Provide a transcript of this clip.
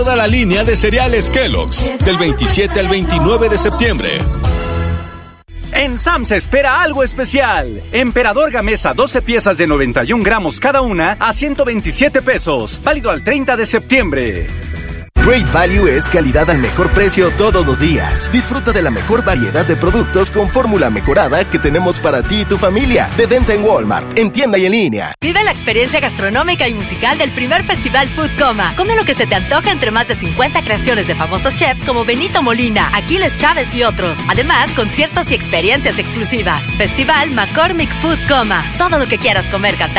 Toda la línea de cereales Kellogg's, del 27 al 29 de septiembre. En Sam's espera algo especial. Emperador Gamesa 12 piezas de 91 gramos cada una a 127 pesos. Válido al 30 de septiembre. Great Value es calidad al mejor precio todos los días. Disfruta de la mejor variedad de productos con fórmula mejorada que tenemos para ti y tu familia. De venta en Walmart, en tienda y en línea. Vive la experiencia gastronómica y musical del primer Festival Food Coma. Come lo que se te antoja entre más de 50 creaciones de famosos chefs como Benito Molina, Aquiles Chávez y otros. Además, conciertos y experiencias exclusivas. Festival McCormick Food Coma. Todo lo que quieras comer, cantar